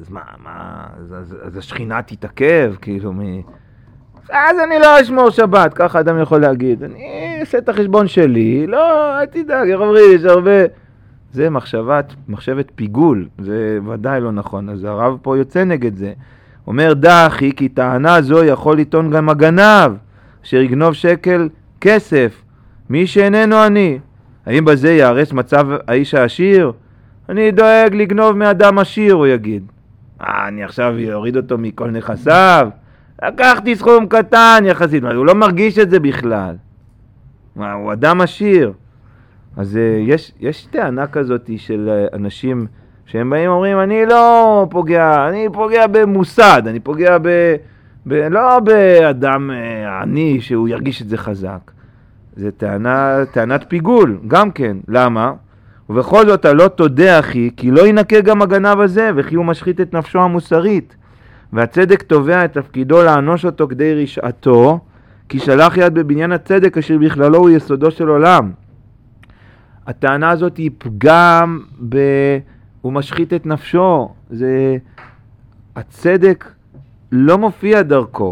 אז השכינה תתעכב, כאילו אז אני לא אשמור שבת, ככה אדם יכול להגיד. אני אעשה את החשבון שלי, לא, אל תדאג, יש הרבה. זה מחשבת פיגול, זה ודאי לא נכון. אז הרב פה יוצא נגד זה. אומר דחי, כי טענה זו יכול לטעון גם הגנב, אשר יגנוב שקל כסף, מי שאיננו אני. האם בזה יערס מצב האיש העשיר? אני דואג לגנוב מאדם עשיר, הוא יגיד. אני עכשיו יוריד אותו מכל נכסיו? לקחתי סכום קטן יחסית, הוא לא מרגיש את זה בכלל. הוא אדם עשיר. אז יש טענה כזאת של אנשים שהם באים ואומרים, אני לא פוגע, אני פוגע במוסד, אני פוגע לא באדם עני שהוא ירגיש את זה חזק. זה טענת פיגול, גם כן. למה? ובכל זאת לא תודה אחי, כי לא ינקה גם הגנב הזה, וכי הוא משחית את נפשו המוסרית. והצדק תובע את תפקידו לענוש אותו כדי רשעתו, כי שלח יד בבניין הצדק אשר בכללו הוא יסודו של עולם. הטענה הזאת היא פגם הוא משחית את נפשו. הצדק לא מופיע דרכו.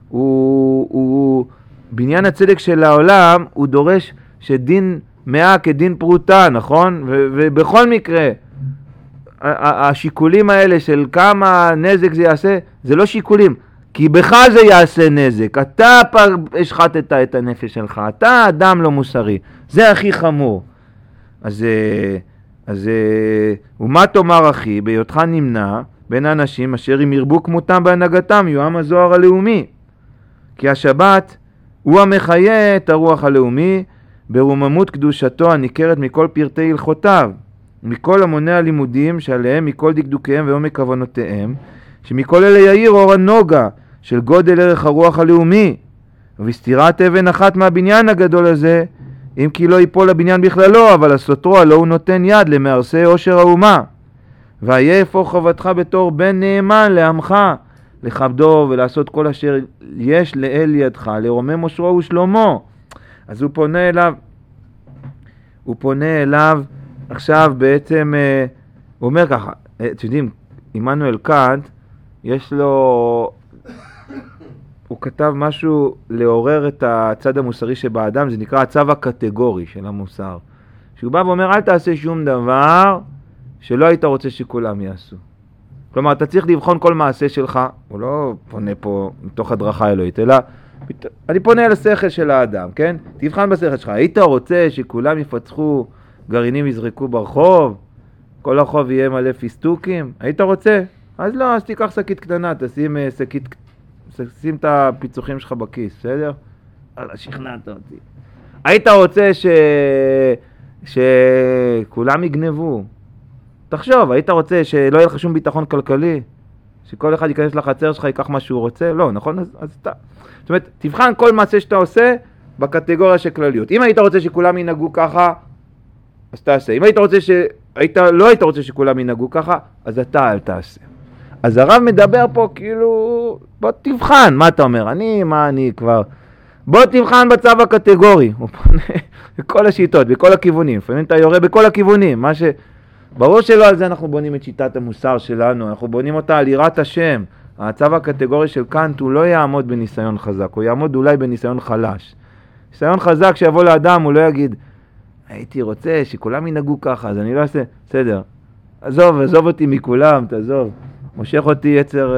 בניין הצדק של העולם הוא דורש שדין 100 כדין פרוטה, נכון? ובכל מקרה, השיקולים האלה של כמה נזק זה יעשה, זה לא שיקולים, כי בך זה יעשה נזק. אתה השחטת את הנפש שלך, אתה אדם לא מוסרי, זה הכי חמור. אז ומה תאמר אחי, בהיותך נמנע בין האנשים אשר אם ירבו כמותם בהנהגתם יועם הזוהר הלאומי, כי השבת הוא המחיה את הרוח הלאומי ברוממות קדושתו הניכרת מכל פרטי הלכותיו, מכל המוני הלימודים שעליהם מכל דקדוקיהם ועומק כוונותיהם, שמכל אלה יאיר אור הנוגה של גודל ערך הרוח הלאומי, ובסתירת אבן אחת מהבניין הגדול הזה, אם כי לא ייפול הבניין בכללו, אבל הסותרו הלא הוא נותן יד למערסי עושר האומה. והיה איפה חובתך בתור בן נאמן לעמך, לכבדו ולעשות כל אשר יש לאל ידך, לרומם אושרו ושלומו. אז הוא פונה אליו עכשיו בעצם, הוא אומר ככה, אתם יודעים, עמנואל קאנט, יש לו, הוא כתב משהו לעורר את הצד המוסרי שבאדם, זה נקרא הצו הקטגורי של המוסר. שהוא בא ואומר, אל תעשה שום דבר שלא היית רוצה שכולם יעשו. כלומר, אתה צריך לבחון כל מעשה שלך, הוא לא פונה פה מתוך הדרכה אלוהית, אלא אני פונה אל השכל של האדם, כן? תבחן בשכל שלך. היית רוצה שכולם יפצחו גרעינים יזרקו ברחוב? כל הרחוב יהיה מלא פיסטוקים? היית רוצה? אז לא, אז תיקח שקית קטנה, שים את הפיצוחים שלך בכיס, בסדר? אללה, שכנעת אותי. היית רוצה שכולם יגנבו? תחשוב, היית רוצה שלא יהיה לך שום ביטחון כלכלי? שכל אחד ייכנס לחצר שלך, ייקח מה שהוא רוצה? לא, נכון? אז אתה... זאת אומרת, תבחן כל מעשה שאתה עושה בקטגוריה של כלליות. אם היית רוצה שכולם ינהגו ככה, אז תעשה. אם לא היית רוצה שכולם ינהגו ככה, אז אתה אל תעשה. אז הרב מדבר פה כאילו, בוא תבחן, מה אתה אומר? מה אני כבר... בוא תבחן בצו הקטגורי. הוא פונה בכל השיטות, בכל הכיוונים. לפעמים אתה יורה בכל הכיוונים. ברור שלא על זה אנחנו בונים את שיטת המוסר שלנו, אנחנו בונים אותה על יראת השם. הצו הקטגורי של קאנט הוא לא יעמוד בניסיון חזק, הוא יעמוד אולי בניסיון חלש. ניסיון חזק שיבוא לאדם, הוא לא יגיד, הייתי רוצה שכולם ינהגו ככה, אז אני לא אעשה, בסדר, עזוב אותי מכולם, תעזוב, מושך אותי יצר,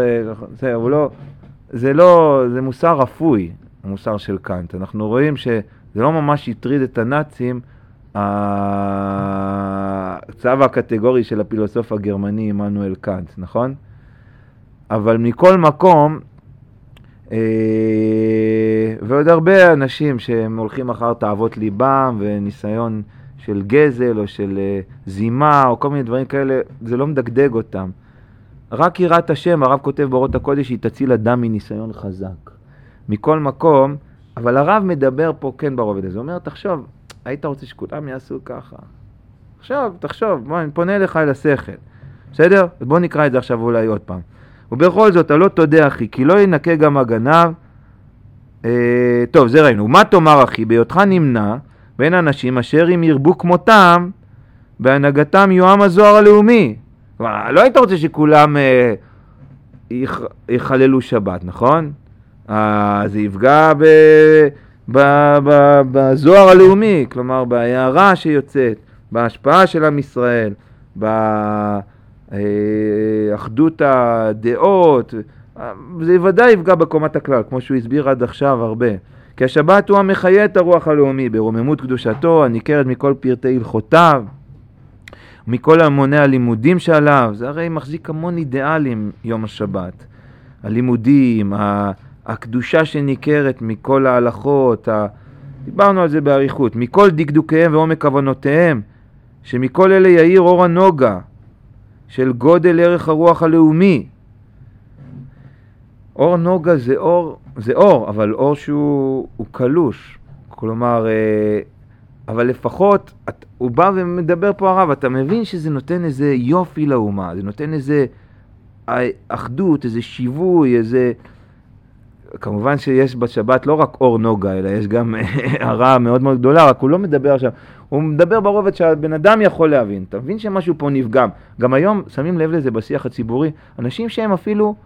זה מוסר רפוי, המוסר של קאנט. אנחנו רואים שזה לא ממש יטריד את הנאצים, הצו הקטגורי של הפילוסוף הגרמני עמנואל קאנט, נכון? אבל מכל מקום, ועוד הרבה אנשים שהם הולכים אחר תאוות ליבם וניסיון של גזל או של זימה או כל מיני דברים כאלה, זה לא מדגדג אותם. רק יראת השם, הרב כותב באורות הקודש, היא תציל אדם מניסיון חזק. מכל מקום, אבל הרב מדבר פה כן ברובד הזה. הוא אומר, תחשוב, היית רוצה שכולם יעשו ככה. תחשוב, בוא, אני פונה לך אל השכל. בסדר? בוא נקרא את זה עכשיו אולי עוד פעם. ובכל זאת, לא תודה אחי, כי לא ינקה גם הגנב. טוב, זה ראינו. מה תאמר אחי? בהיותך נמנע בין אנשים אשר אם ירבו כמותם, בהנהגתם יועם הזוהר הלאומי. כלומר, לא היית רוצה שכולם יחללו שבת, נכון? זה יפגע בזוהר הלאומי, כלומר, בהערה שיוצאת, בהשפעה של עם ישראל, אחדות הדעות, זה ודאי יפגע בקומת הכלל, כמו שהוא הסביר עד עכשיו הרבה. כי השבת הוא המחיה את הרוח הלאומי, ברוממות קדושתו, הניכרת מכל פרטי הלכותיו, מכל המוני הלימודים שעליו. זה הרי מחזיק המון אידיאלים יום השבת. הלימודים, הקדושה שניכרת מכל ההלכות, דיברנו על זה בעריכות, מכל דקדוקיהם ועומק כוונותיהם, שמכל אלה יאיר אור הנוגה, של גודל ערך הרוח הלאומי. אור נוגה זה אור, אבל אור שהוא קלוש. כלומר, אבל לפחות, הוא בא ומדבר פה הרב, אתה מבין שזה נותן איזה יופי לאומה, זה נותן איזה אחדות, איזה שיווי, איזה... כמובן שיש בשבת לא רק אור נוגה, אלא יש גם הרעה מאוד מאוד גדולה, רק הוא לא מדבר עכשיו, הוא מדבר ברובד שהבן אדם יכול להבין, אתה מבין שמשהו פה נפגם. גם היום שמים לב לזה בשיח הציבורי, אנשים שהם אפילו,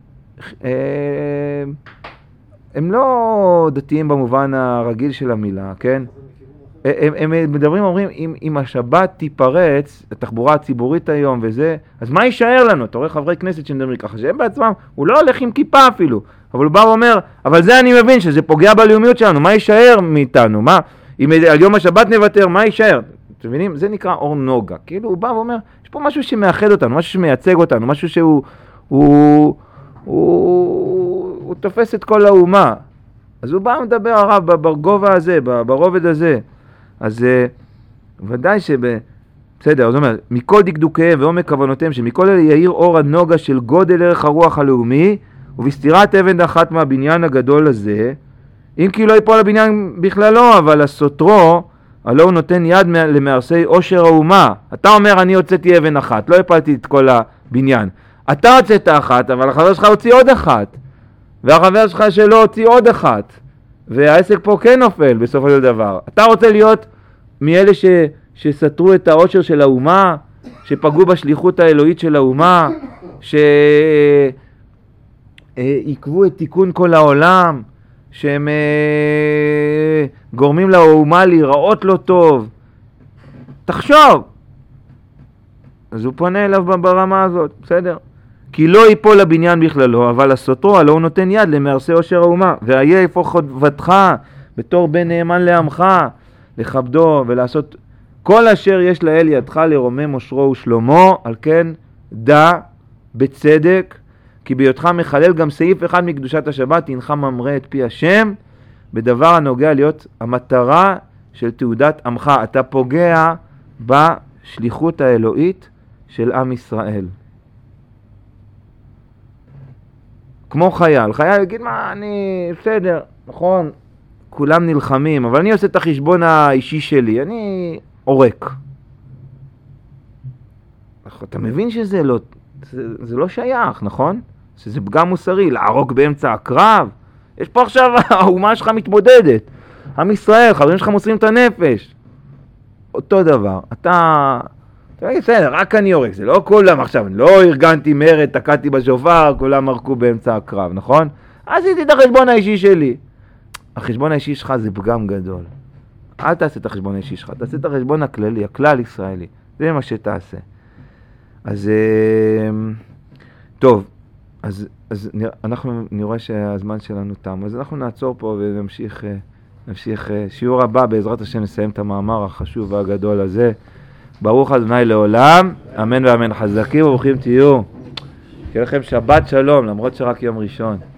הם לא דתיים במובן הרגיל של המילה, כן? הם מדברים, אומרים, אם השבת תיפרץ, התחבורה הציבורית היום וזה, אז מה יישאר לנו? אתה רואה חברי כנסת שמדברים ככה, שהם בעצמם, הוא לא הולך עם כיפה אפילו, אבל הוא בא ואומר, אבל זה אני מבין שזה פוגע בלאומיות שלנו, מה יישאר מאיתנו? אם על יום השבת נוותר, מה יישאר? אתם מבינים? זה נקרא אור נוגה. כאילו הוא בא ואומר, יש פה משהו שמאחד אותנו, משהו שמייצג אותנו, משהו שהוא הוא תופס את כל האומה. אז הוא בא ומדבר הרב בגובה הזה, ברובד הזה. אז ודאי בסדר, זאת אומרת, מכל דקדוקיהם ועומק כוונותיהם, שמכל אלה יאיר אור הנוגה של גודל ערך הרוח הלאומי, ובסתירת אבן אחת מהבניין הגדול הזה, אם כי לא ייפול הבניין בכללו, אבל הסותרו, הלא הוא נותן יד למערסי עושר האומה. אתה אומר, אני הוצאתי אבן אחת, לא הפלתי את כל הבניין. אתה הוצאת אחת, אבל החבר שלך הוציא עוד אחת. והחבר שלך שלא הוציא עוד אחת. והעסק פה כן נופל בסופו של דבר. אתה רוצה להיות מאלה שסתרו את העושר של האומה, שפגעו בשליחות האלוהית של האומה, שעיכבו את תיקון כל העולם, שהם גורמים לאומה להיראות לא טוב. תחשוב. אז הוא פונה אליו ברמה הזאת, בסדר? כי לא ייפול לבניין בכללו, אבל הסותרו, הלא הוא נותן יד למהרסי עושר האומה. והיה איפה חובתך בתור בן נאמן לעמך, לכבדו ולעשות כל אשר יש לאל ידך לרומם עושרו ושלומו. על כן דע בצדק, כי בהיותך מחלל גם סעיף אחד מקדושת השבת, הנך ממרה את פי השם, בדבר הנוגע להיות המטרה של תעודת עמך. אתה פוגע בשליחות האלוהית של עם ישראל. כמו חייל יגיד, מה, אני בסדר, נכון, כולם נלחמים, אבל אני עושה את החשבון האישי שלי, אני עורק. אתה מבין שזה לא, זה לא שייך, נכון? שזה פגם מוסרי, לערוק באמצע הקרב. יש פה עכשיו, האומה שלך מתמודדת. עם ישראל, חברים שלך מוסרים את הנפש. אותו דבר. אתה בסדר, רק אני עורק, זה לא כולם עכשיו, אני לא ארגנתי מרד, תקעתי בשופר, כולם מרקו באמצע הקרב, נכון? עשיתי את החשבון האישי שלי. החשבון האישי שלך זה פגם גדול. אל תעשה את החשבון האישי שלך, תעשה את החשבון הכללי, הכלל ישראלי. זה מה שתעשה. אז טוב, אז אנחנו נראה שהזמן שלנו תם, אז אנחנו נעצור פה ונמשיך שיעור הבא, בעזרת השם נסיים את המאמר החשוב והגדול הזה. ברוך ה' לעולם, אמן ואמן. חזקים וברוכים תהיו. שיהיה לכם שבת שלום, למרות שרק יום ראשון.